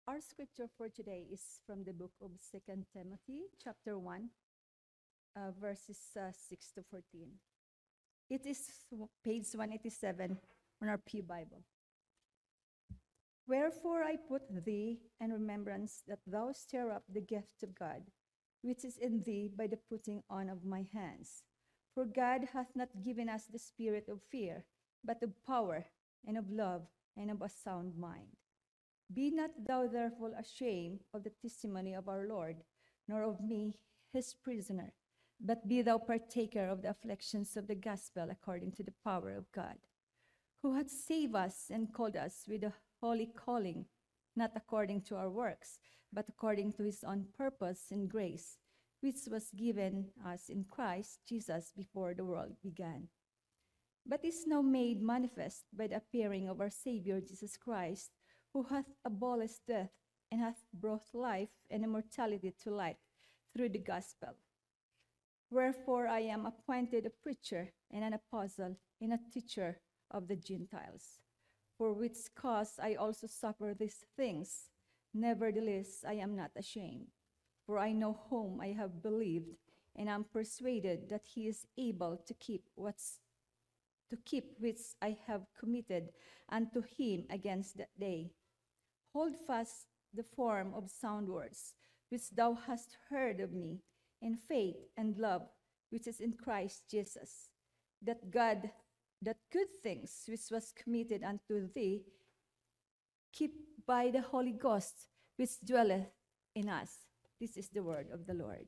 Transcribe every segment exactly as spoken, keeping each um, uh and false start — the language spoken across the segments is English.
Our scripture for today is from the book of Second Timothy, chapter one, uh, verses uh, six to fourteen. It is page one eighty-seven on our Pew Bible. Wherefore I put thee in remembrance that thou stir up the gift of God, which is in thee by the putting on of my hands. For God hath not given us the spirit of fear, but of power, and of love, and of a sound mind. Be not thou therefore ashamed of the testimony of our Lord, nor of me his prisoner, but be thou partaker of the afflictions of the gospel according to the power of God, who hath saved us and called us with a holy calling, not according to our works, but according to his own purpose and grace, which was given us in Christ Jesus before the world began, but is now made manifest by the appearing of our Savior Jesus Christ, who hath abolished death and hath brought life and immortality to light through the gospel. Wherefore I am appointed a preacher and an apostle and a teacher of the Gentiles, for which cause I also suffer these things. Nevertheless, I am not ashamed, for I know whom I have believed, and am persuaded that he is able to keep what's to keep which I have committed unto him against that day. Hold fast the form of sound words, which thou hast heard of me, in faith and love, which is in Christ Jesus. That God, that good things which was committed unto thee, keep by the Holy Ghost, which dwelleth in us. This is the word of the Lord.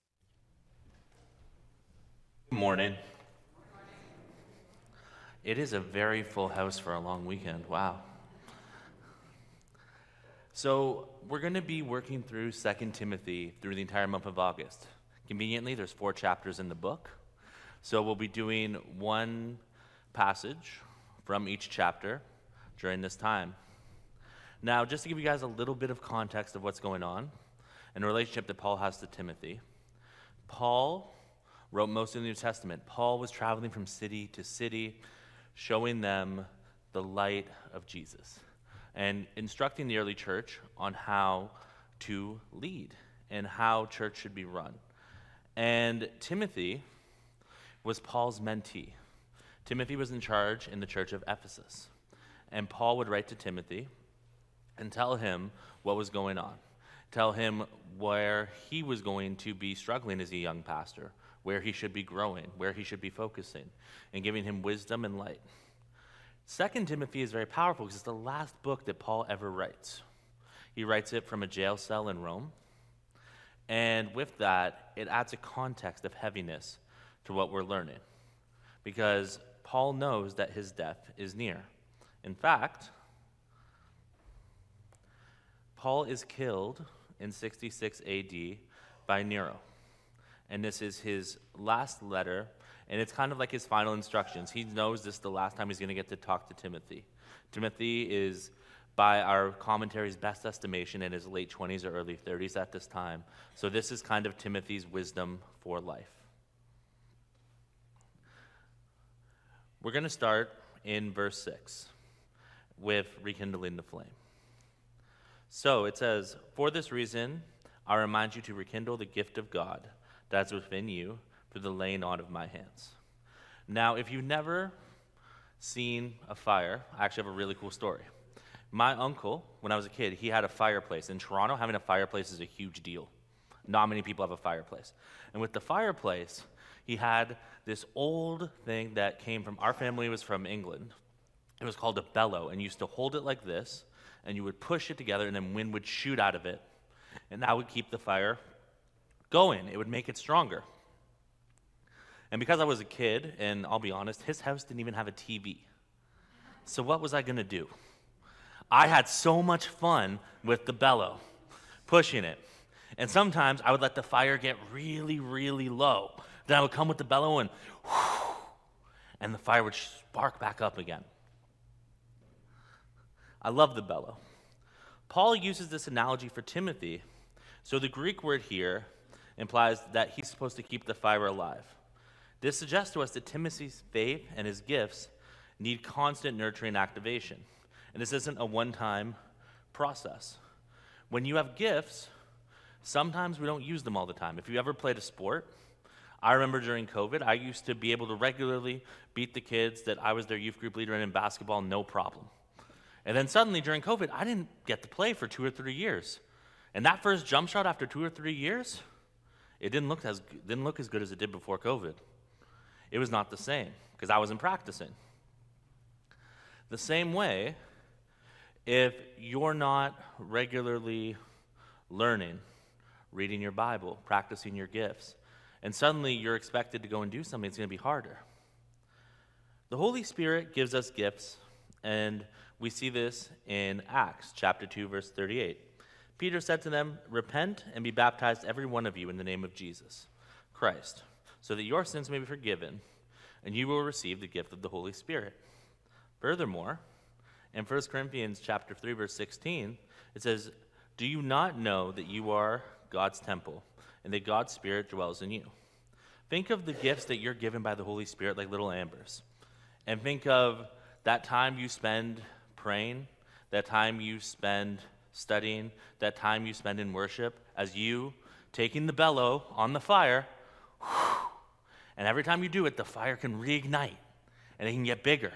Good morning. It is a very full house for a long weekend. Wow. So we're going to be working through Second Timothy through the entire month of August. Conveniently, there's four chapters in the book. So we'll be doing one passage from each chapter during this time. Now, just to give you guys a little bit of context of what's going on and the relationship that Paul has to Timothy, Paul wrote most of the New Testament. Paul was traveling from city to city, showing them the light of Jesus and instructing the early church on how to lead and how church should be run. And Timothy was Paul's mentee. Timothy was in charge in the church of Ephesus. And Paul would write to Timothy and tell him what was going on, tell him where he was going to be struggling as a young pastor, where he should be growing, where he should be focusing, and giving him wisdom and light. Second Timothy is very powerful because it's the last book that Paul ever writes. He writes it from a jail cell in Rome, and with that, it adds a context of heaviness to what we're learning, because Paul knows that his death is near. In fact, Paul is killed in sixty-six A D by Nero. And this is his last letter, and it's kind of like his final instructions. He knows this is the last time he's going to get to talk to Timothy. Timothy is, by our commentary's best estimation, in his late twenties or early thirties at this time. So this is kind of Timothy's wisdom for life. We're going to start in verse six with rekindling the flame. So it says, "For this reason, I remind you to rekindle the gift of God that's within you through the laying on of my hands." Now, if you've never seen a fire, I actually have a really cool story. My uncle, when I was a kid, he had a fireplace. In Toronto, having a fireplace is a huge deal. Not many people have a fireplace. And with the fireplace, he had this old thing that came from, our family was from England. It was called a bellow, and you used to hold it like this, and you would push it together, and then wind would shoot out of it, and that would keep the fire going. It would make it stronger. And because I was a kid, and I'll be honest, his house didn't even have a T V. So what was I going to do? I had so much fun with the bellow, pushing it. And sometimes I would let the fire get really, really low. Then I would come with the bellow and whoosh, and the fire would spark back up again. I love the bellow. Paul uses this analogy for Timothy. So the Greek word here implies that he's supposed to keep the fire alive. This suggests to us that Timothy's faith and his gifts need constant nurturing activation. And this isn't a one-time process. when you have gifts, sometimes we don't use them all the time. If you ever played a sport, I remember during COVID, I used to be able to regularly beat the kids that I was their youth group leader in, in basketball, no problem. And then suddenly during COVID, I didn't get to play for two or three years. And that first jump shot after two or three years, it didn't look as didn't look as good as it did before COVID. It was not the same because I wasn't practicing. The same way, if you're not regularly learning, reading your Bible, practicing your gifts, and suddenly you're expected to go and do something, it's going to be harder. The Holy Spirit gives us gifts, and we see this in Acts chapter two, verse thirty-eight. Peter said to them, "Repent and be baptized, every one of you, in the name of Jesus Christ, so that your sins may be forgiven, and you will receive the gift of the Holy Spirit." Furthermore, in First Corinthians chapter three, verse sixteen, it says, "Do you not know that you are God's temple, and that God's Spirit dwells in you?" Think of the gifts that you're given by the Holy Spirit like little ambers. And think of that time you spend praying, that time you spend studying, that time you spend in worship, as you taking the bellow on the fire, and every time you do it, the fire can reignite, and it can get bigger.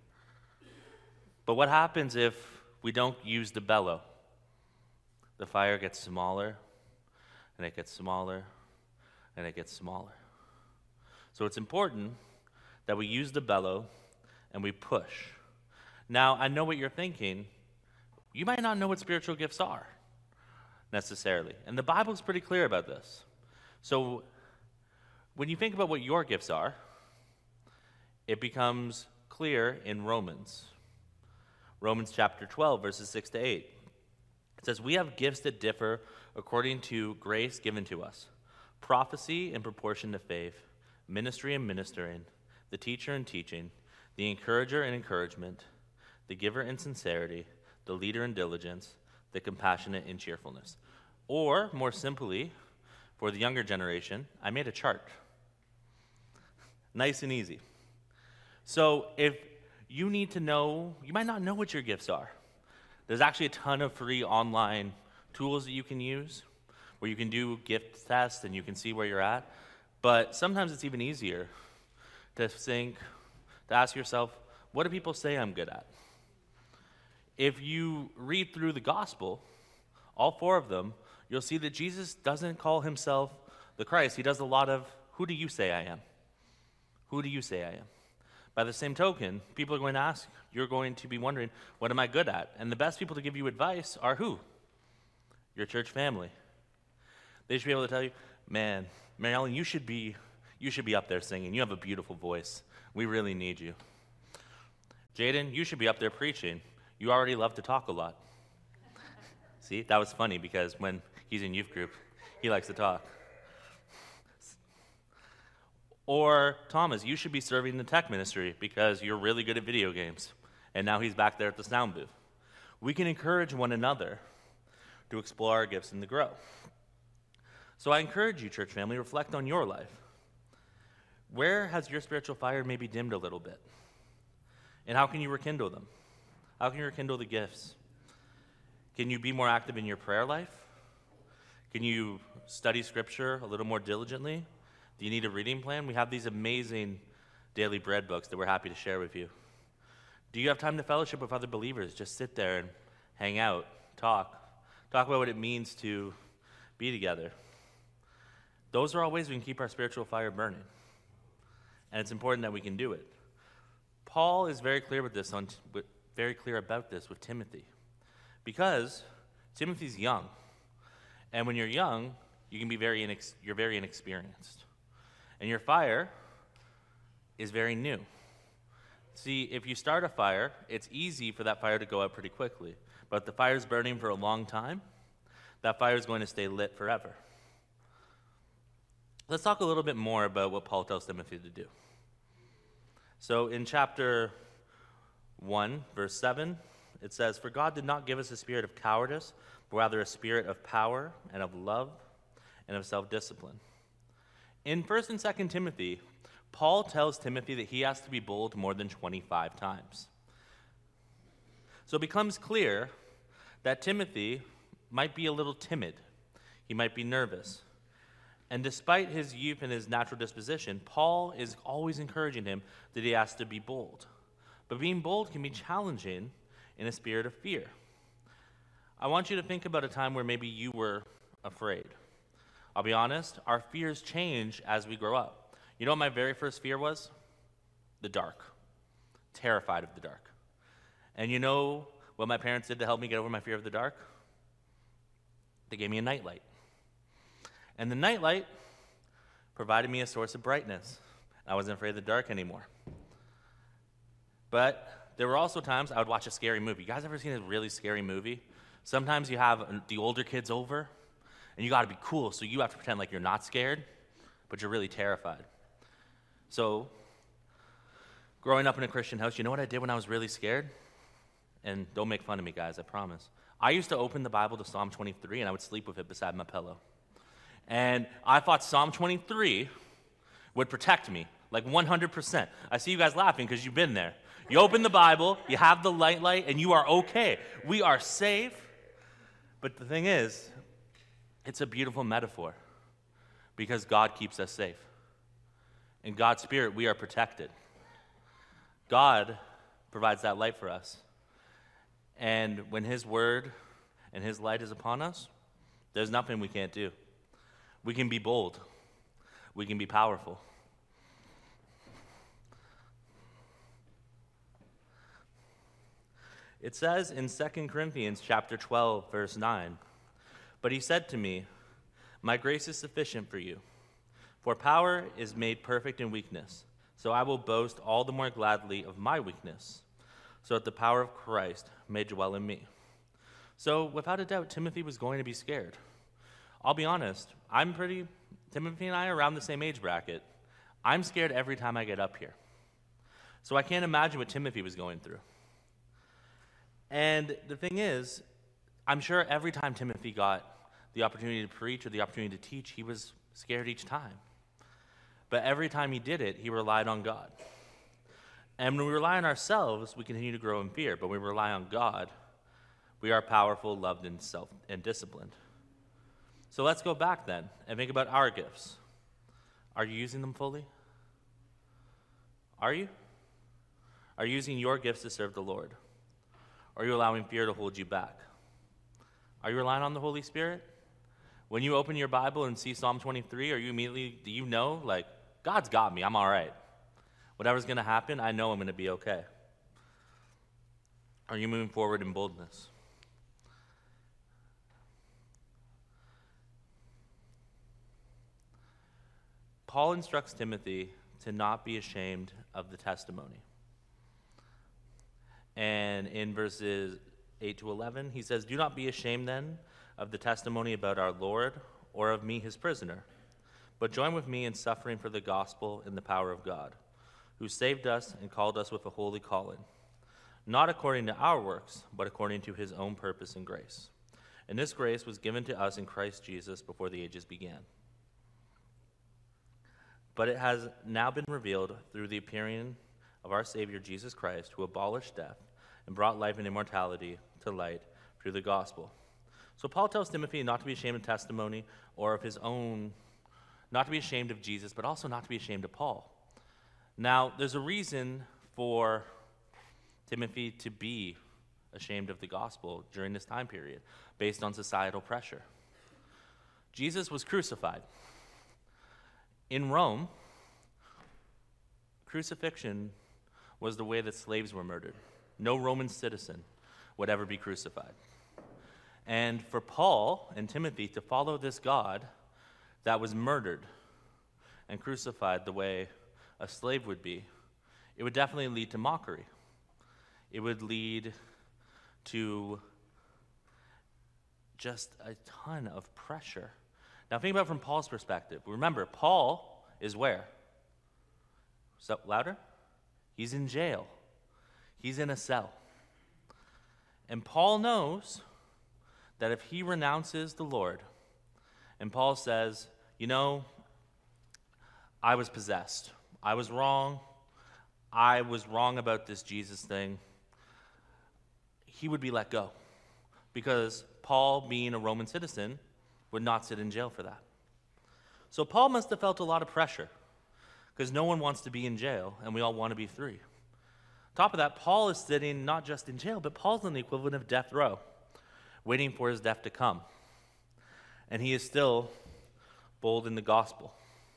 But what happens if we don't use the bellow? The fire gets smaller, and it gets smaller, and it gets smaller. So it's important that we use the bellow and we push. Now, I know what you're thinking. You might not know what spiritual gifts are necessarily, and the Bible's pretty clear about this. So when you think about what your gifts are, it becomes clear in Romans. Romans chapter twelve, verses six to eight. It says, "We have gifts that differ according to grace given to us. Prophecy in proportion to faith, ministry in ministering, the teacher in teaching, the encourager in encouragement, the giver in sincerity, the leader in diligence, the compassionate in cheerfulness." Or, more simply, for the younger generation, I made a chart. Nice and easy. So if you need to know, you might not know what your gifts are. There's actually a ton of free online tools that you can use where you can do gift tests and you can see where you're at. But sometimes it's even easier to think, to ask yourself, what do people say I'm good at? If you read through the gospel, all four of them, you'll see that Jesus doesn't call himself the Christ. He does a lot of, who do you say I am? Who do you say I am? By the same token, people are going to ask, you're going to be wondering, what am I good at? And the best people to give you advice are who? Your church family. They should be able to tell you, man, Mary Ellen, you should be, you should be up there singing. You have a beautiful voice. We really need you. Jaden, you should be up there preaching. You already love to talk a lot. See, that was funny because when he's in youth group, he likes to talk. Or, Thomas, you should be serving the tech ministry because you're really good at video games. And now he's back there at the sound booth. We can encourage one another to explore our gifts and to grow. So I encourage you, church family, reflect on your life. Where has your spiritual fire maybe dimmed a little bit? And how can you rekindle them? How can you rekindle the gifts? Can you be more active in your prayer life? Can you study Scripture a little more diligently? Do you need a reading plan? We have these amazing daily bread books that we're happy to share with you. Do you have time to fellowship with other believers? Just sit there and hang out, talk. Talk about what it means to be together. Those are all ways we can keep our spiritual fire burning. And it's important that we can do it. Paul is very clear with this on with, very clear about this with Timothy. Because Timothy's young. And when you're young, you can be very inex- you're very inexperienced. And your fire is very new. See, if you start a fire, it's easy for that fire to go out pretty quickly. But if the fire is burning for a long time, that fire is going to stay lit forever. Let's talk a little bit more about what Paul tells Timothy to do. So in chapter one, verse seven, it says, "For God did not give us a spirit of cowardice, but rather a spirit of power and of love and of self-discipline." In First and Second Timothy, Paul tells Timothy that he has to be bold more than twenty-five times. So it becomes clear that Timothy might be a little timid. He might be nervous. And despite his youth and his natural disposition, Paul is always encouraging him that he has to be bold. But being bold can be challenging in a spirit of fear. I want you to think about a time where maybe you were afraid. I'll be honest, our fears change as we grow up. You know what my very first fear was? The dark. Terrified of the dark. And you know what my parents did to help me get over my fear of the dark? They gave me a nightlight. And the nightlight provided me a source of brightness. I wasn't afraid of the dark anymore. But there were also times I would watch a scary movie. You guys ever seen a really scary movie? Sometimes you have the older kids over, and you got to be cool, so you have to pretend like you're not scared, but you're really terrified. So, growing up in a Christian house, you know what I did when I was really scared? And don't make fun of me, guys, I promise. I used to open the Bible to Psalm twenty-three, and I would sleep with it beside my pillow. And I thought Psalm twenty-three would protect me, like one hundred percent. I see you guys laughing because you've been there. You open the Bible, you have the light light, and you are okay. We are safe. But the thing is, it's a beautiful metaphor because God keeps us safe. In God's Spirit, we are protected. God provides that light for us. And when His Word and His light is upon us, there's nothing we can't do. We can be bold. We can be powerful. It says in Second Corinthians chapter twelve, verse nine, "But he said to me, my grace is sufficient for you, for power is made perfect in weakness. So I will boast all the more gladly of my weakness, so that the power of Christ may dwell in me." So without a doubt, Timothy was going to be scared. I'll be honest, I'm pretty, Timothy and I are around the same age bracket. I'm scared every time I get up here. So I can't imagine what Timothy was going through. And the thing is, I'm sure every time Timothy got the opportunity to preach or the opportunity to teach, he was scared each time. But every time he did it, he relied on God. And when we rely on ourselves, we continue to grow in fear. But when we rely on God, we are powerful, loved, and self and disciplined. So let's go back then and think about our gifts. Are you using them fully? Are you? Are you using your gifts to serve the Lord? Or are you allowing fear to hold you back? Are you relying on the Holy Spirit? When you open your Bible and see Psalm twenty-three, are you immediately, do you know, like, God's got me, I'm all right. Whatever's going to happen, I know I'm going to be okay. Are you moving forward in boldness? Paul instructs Timothy to not be ashamed of the testimony. And in verses eight to eleven, he says, "Do not be ashamed then of the testimony about our Lord or of me, his prisoner, but join with me in suffering for the gospel in the power of God, who saved us and called us with a holy calling, not according to our works, but according to his own purpose and grace. And this grace was given to us in Christ Jesus before the ages began. But it has now been revealed through the appearing of our Savior Jesus Christ, who abolished death and brought life and immortality to light through the gospel." So Paul tells Timothy not to be ashamed of testimony or of his own, not to be ashamed of Jesus, but also not to be ashamed of Paul. Now, there's a reason for Timothy to be ashamed of the gospel during this time period, based on societal pressure. Jesus was crucified. In Rome, crucifixion was the way that slaves were murdered. No Roman citizen would ever be crucified. And for Paul and Timothy to follow this God that was murdered and crucified the way a slave would be, it would definitely lead to mockery. It would lead to just a ton of pressure. Now think about it from Paul's perspective. Remember, Paul is where? So, louder? He's in jail. He's in a cell. And Paul knows that if he renounces the Lord, and Paul says, you know, I was possessed. I was wrong. I was wrong about this Jesus thing. He would be let go. Because Paul Paul, being a Roman citizen, would not sit in jail for that. So Paul must have felt a lot of pressure, because no one wants to be in jail, and we all want to be free. On top of that, Paul is sitting not just in jail, but Paul's in the equivalent of death row, waiting for his death to come. And he is still bold in the gospel.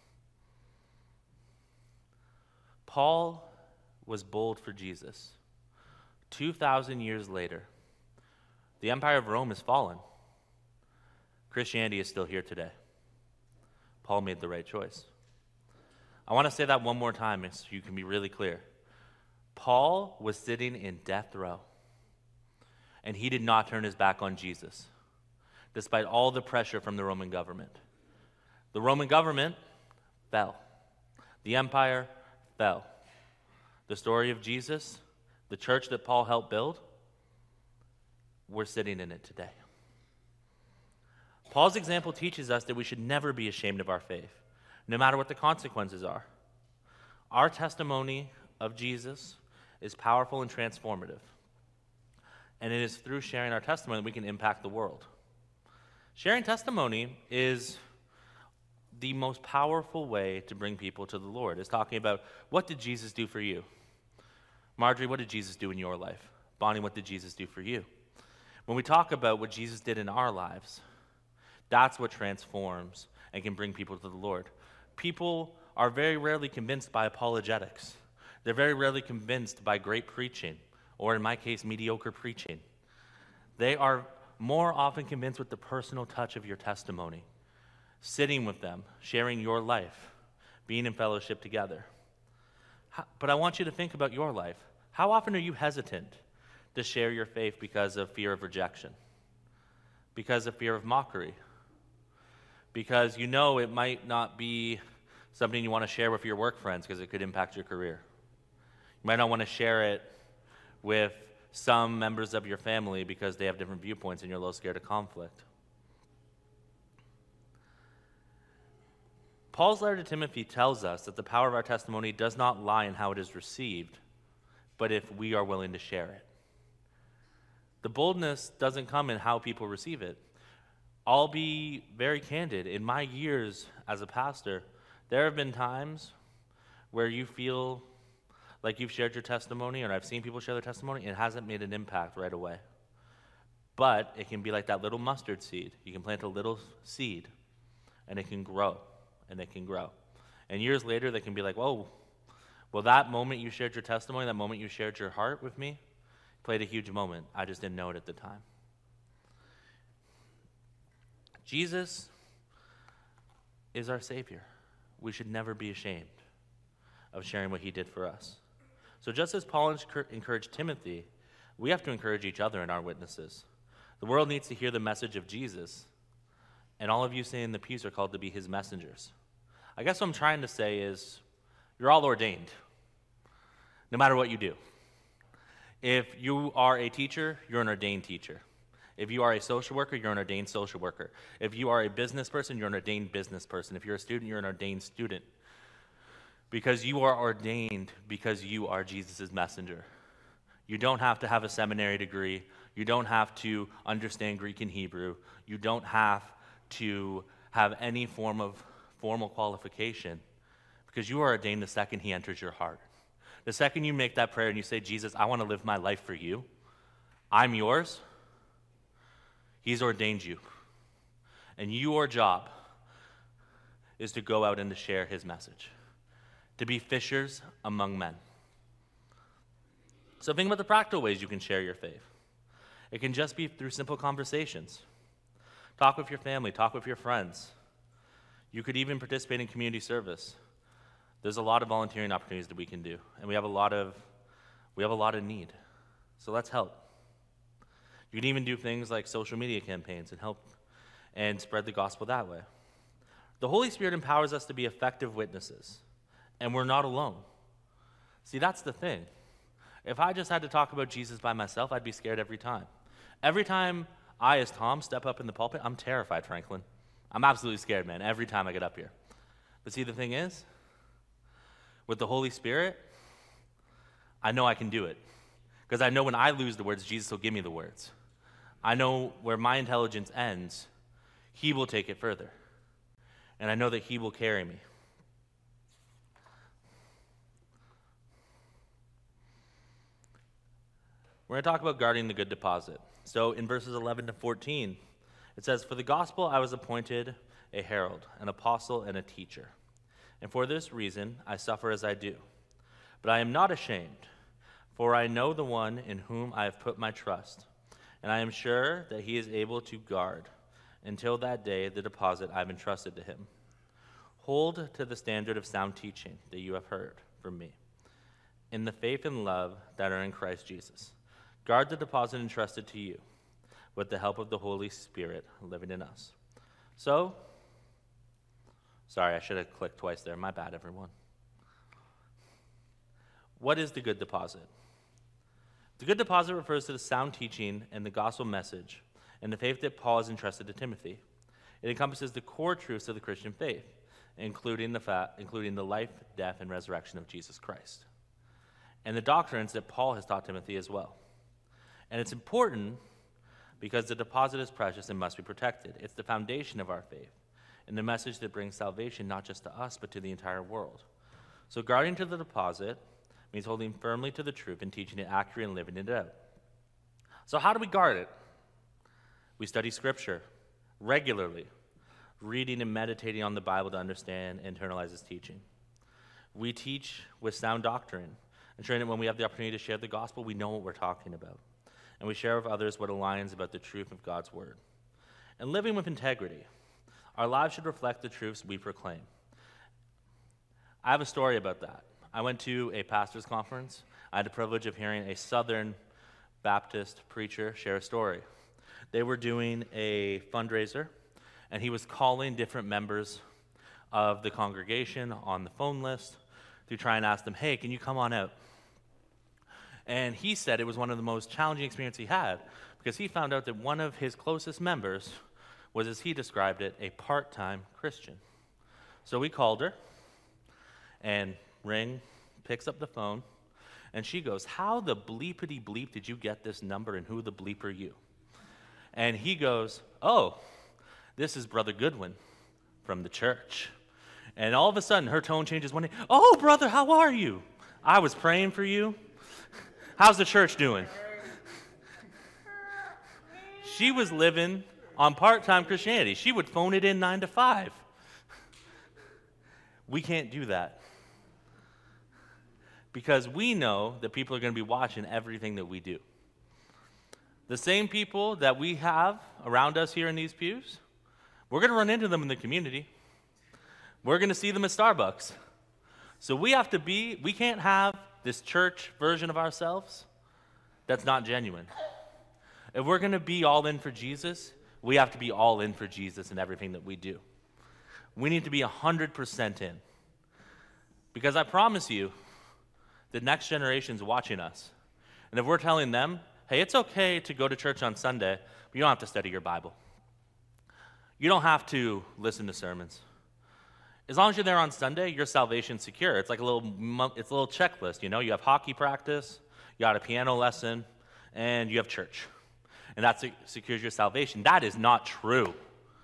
Paul was bold for Jesus. two thousand years later, the Empire of Rome has fallen. Christianity is still here today. Paul made the right choice. I want to say that one more time so you can be really clear. Paul was sitting in death row, and he did not turn his back on Jesus, despite all the pressure from the Roman government. The Roman government fell. The empire fell. The story of Jesus, the church that Paul helped build, we're sitting in it today. Paul's example teaches us that we should never be ashamed of our faith, no matter what the consequences are. Our testimony of Jesus is powerful and transformative. And it is through sharing our testimony that we can impact the world. Sharing testimony is the most powerful way to bring people to the Lord. It's talking about, what did Jesus do for you? Marjorie, what did Jesus do in your life? Bonnie, what did Jesus do for you? When we talk about what Jesus did in our lives, that's what transforms and can bring people to the Lord. People are very rarely convinced by apologetics. They're very rarely convinced by great preaching, or in my case, mediocre preaching. They are more often convinced with the personal touch of your testimony, sitting with them, sharing your life, being in fellowship together. But I want you to think about your life. How often are you hesitant to share your faith because of fear of rejection? Because of fear of mockery? Because you know it might not be something you want to share with your work friends because it could impact your career. You might not want to share it with some members of your family because they have different viewpoints and you're a little scared of conflict. Paul's letter to Timothy tells us that the power of our testimony does not lie in how it is received, but if we are willing to share it. The boldness doesn't come in how people receive it. I'll be very candid. In my years as a pastor, there have been times where you feel like you've shared your testimony, or I've seen people share their testimony, and it hasn't made an impact right away. But it can be like that little mustard seed. You can plant a little seed, and it can grow, and it can grow. And years later, they can be like, whoa, well, that moment you shared your testimony, that moment you shared your heart with me, played a huge moment. I just didn't know it at the time. Jesus is our Savior. We should never be ashamed of sharing what he did for us. So just as Paul encouraged Timothy, we have to encourage each other in our witnesses. The world needs to hear the message of Jesus, and all of you sitting in the pews are called to be his messengers. I guess what I'm trying to say is, you're all ordained, no matter what you do. If you are a teacher, you're an ordained teacher. If you are a social worker, you're an ordained social worker. If you are a business person, you're an ordained business person. If you're a student, you're an ordained student. Because you are ordained because you are Jesus' messenger. You don't have to have a seminary degree. You don't have to understand Greek and Hebrew. You don't have to have any form of formal qualification, because you are ordained the second he enters your heart. The second you make that prayer and you say, Jesus, I want to live my life for you. I'm yours. He's ordained you. And your job is to go out and to share his message, to be fishers among men. So think about the practical ways you can share your faith. It can just be through simple conversations. Talk with your family, talk with your friends. You could even participate in community service. There's a lot of volunteering opportunities that we can do, and we have a lot of we have a lot of need. So let's help. You can even do things like social media campaigns and help and spread the gospel that way. The Holy Spirit empowers us to be effective witnesses, and we're not alone. See, that's the thing. If I just had to talk about Jesus by myself, I'd be scared every time. Every time I, as Tom, step up in the pulpit, I'm terrified, Franklin. I'm absolutely scared, man, every time I get up here. But see, the thing is, with the Holy Spirit, I know I can do it. Because I know when I lose the words, Jesus will give me the words. I know where my intelligence ends, he will take it further. And I know that he will carry me. We're going to talk about guarding the good deposit. So in verses eleven to fourteen, it says, "For the gospel I was appointed a herald, an apostle, and a teacher. And for this reason I suffer as I do. But I am not ashamed, for I know the one in whom I have put my trust, and I am sure that he is able to guard until that day the deposit I have entrusted to him. Hold to the standard of sound teaching that you have heard from me, in the faith and love that are in Christ Jesus. Guard the deposit entrusted to you, with the help of the Holy Spirit living in us." So, sorry, I should have clicked twice there. My bad, everyone. What is the good deposit? The good deposit refers to the sound teaching and the gospel message and the faith that Paul has entrusted to Timothy. It encompasses the core truths of the Christian faith, including the, fa- including the life, death, and resurrection of Jesus Christ, and the doctrines that Paul has taught Timothy as well. And it's important because the deposit is precious and must be protected. It's the foundation of our faith and the message that brings salvation not just to us, but to the entire world. So guarding to the deposit means holding firmly to the truth and teaching it accurately and living it out. So how do we guard it? We study Scripture regularly, reading and meditating on the Bible to understand and internalize its teaching. We teach with sound doctrine, ensuring that when we have the opportunity to share the gospel, we know what we're talking about. And we share with others what aligns about the truth of God's word. And living with integrity, our lives should reflect the truths we proclaim. I have a story about that. I went to a pastor's conference. I had the privilege of hearing a Southern Baptist preacher share a story. They were doing a fundraiser, and he was calling different members of the congregation on the phone list to try and ask them, "Hey, can you come on out?" And he said it was one of the most challenging experiences he had because he found out that one of his closest members was, as he described it, a part-time Christian. So we called her, and Ring picks up the phone, and she goes, "How the bleepity bleep did you get this number, and who the bleep are you?" And he goes, "Oh, this is Brother Goodwin from the church." And all of a sudden, her tone changes one day. "Oh, brother, how are you? I was praying for you. How's the church doing?" She was living on part-time Christianity. She would phone it in nine to five. We can't do that because we know that people are going to be watching everything that we do. The same people that we have around us here in these pews, we're going to run into them in the community. We're going to see them at Starbucks. So we have to be, we can't have this church version of ourselves that's not genuine. If we're going to be all in for Jesus, we have to be all in for Jesus in everything that we do. We need to be one hundred percent in. Because I promise you, the next generation's watching us. And if we're telling them, "Hey, it's okay to go to church on Sunday, but you don't have to study your Bible. You don't have to listen to sermons. As long as you're there on Sunday, your salvation's secure." It's like a little, it's a little checklist, you know? You have hockey practice, you got a piano lesson, and you have church. And that secures your salvation. That is not true.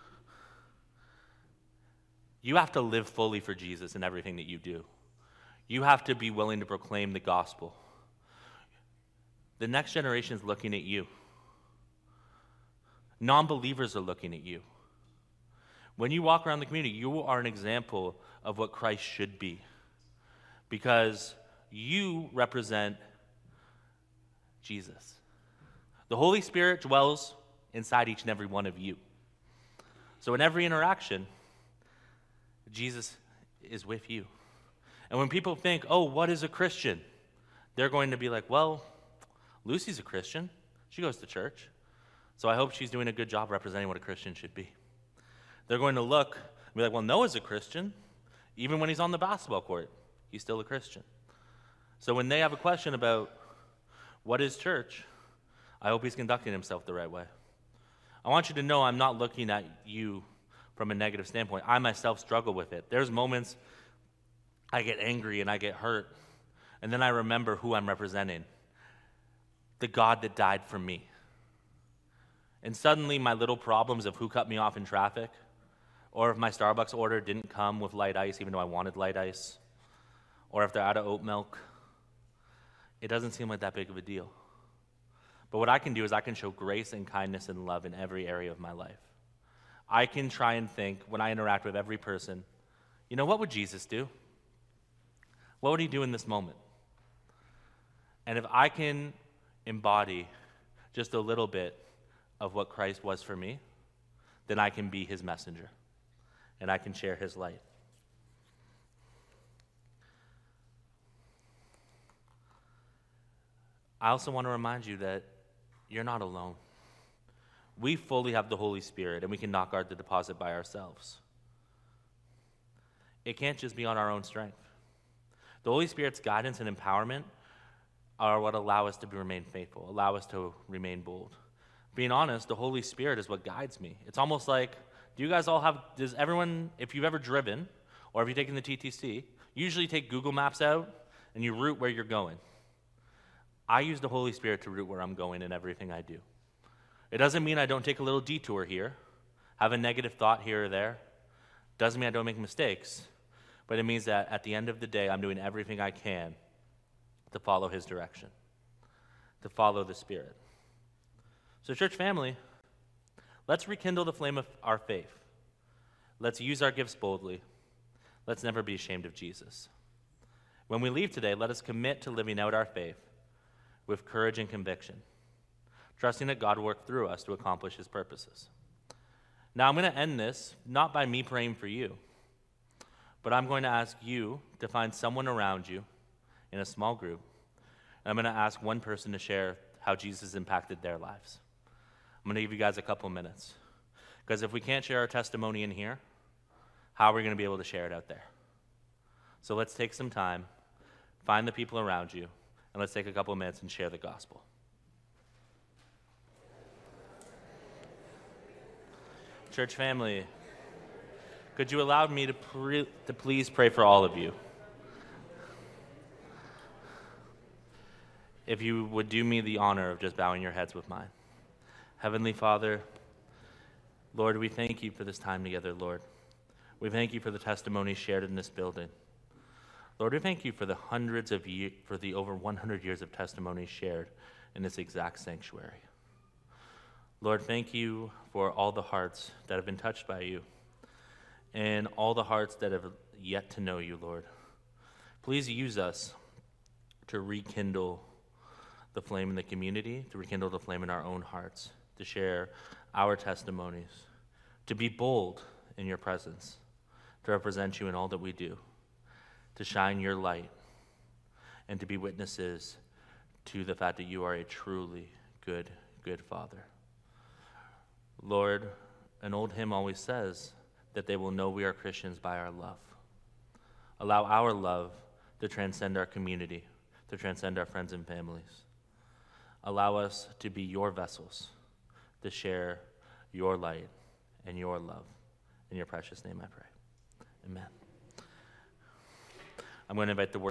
You have to live fully for Jesus in everything that you do. You have to be willing to proclaim the gospel. The next generation is looking at you. Non-believers are looking at you. When you walk around the community, you are an example of what Christ should be because you represent Jesus. The Holy Spirit dwells inside each and every one of you. So in every interaction, Jesus is with you. And when people think, "Oh, what is a Christian?" they're going to be like, "Well, Lucy's a Christian. She goes to church. So I hope she's doing a good job representing what a Christian should be." They're going to look and be like, "Well, Noah's a Christian. Even when he's on the basketball court, he's still a Christian." So when they have a question about what is church, I hope he's conducting himself the right way. I want you to know I'm not looking at you from a negative standpoint. I myself struggle with it. There's moments I get angry and I get hurt, and then I remember who I'm representing. The God that died for me. And suddenly my little problems of who cut me off in traffic, or if my Starbucks order didn't come with light ice even though I wanted light ice, or if they're out of oat milk, it doesn't seem like that big of a deal. But what I can do is I can show grace and kindness and love in every area of my life. I can try and think when I interact with every person, you know, what would Jesus do? What would he do in this moment? And if I can embody just a little bit of what Christ was for me, then I can be his messenger and I can share his light. I also want to remind you that you're not alone. We fully have the Holy Spirit, and we cannot guard the deposit by ourselves. It can't just be on our own strength. The Holy Spirit's guidance and empowerment are what allow us to be, remain faithful, allow us to remain bold. Being honest, the Holy Spirit is what guides me. It's almost like, do you guys all have, does everyone, if you've ever driven, or if you've taken the T T C, you usually take Google Maps out, and you route where you're going. I use the Holy Spirit to route where I'm going in everything I do. It doesn't mean I don't take a little detour here, have a negative thought here or there. Doesn't mean I don't make mistakes, but it means that at the end of the day, I'm doing everything I can to follow his direction, to follow the Spirit. So church family, let's rekindle the flame of our faith. Let's use our gifts boldly. Let's never be ashamed of Jesus. When we leave today, let us commit to living out our faith with courage and conviction, trusting that God will work through us to accomplish his purposes. Now, I'm going to end this not by me praying for you, but I'm going to ask you to find someone around you in a small group, and I'm going to ask one person to share how Jesus impacted their lives. I'm going to give you guys a couple minutes, because if we can't share our testimony in here, how are we going to be able to share it out there? So let's take some time, find the people around you, and let's take a couple minutes and share the gospel. Church family, could you allow me to, pre- to please pray for all of you? If you would do me the honor of just bowing your heads with mine. Heavenly Father, Lord, we thank you for this time together, Lord. We thank you for the testimonies shared in this building. Lord, we thank you for the hundreds of years, for the over one hundred years of testimonies shared in this exact sanctuary. Lord, thank you for all the hearts that have been touched by you and all the hearts that have yet to know you, Lord. Please use us to rekindle the flame in the community, to rekindle the flame in our own hearts, to share our testimonies, to be bold in your presence, to represent you in all that we do, to shine your light, and to be witnesses to the fact that you are a truly good, good Father. Lord, an old hymn always says that they will know we are Christians by our love. Allow our love to transcend our community, to transcend our friends and families. Allow us to be your vessels, to share your light and your love. In your precious name I pray. Amen. I'm going to invite the word.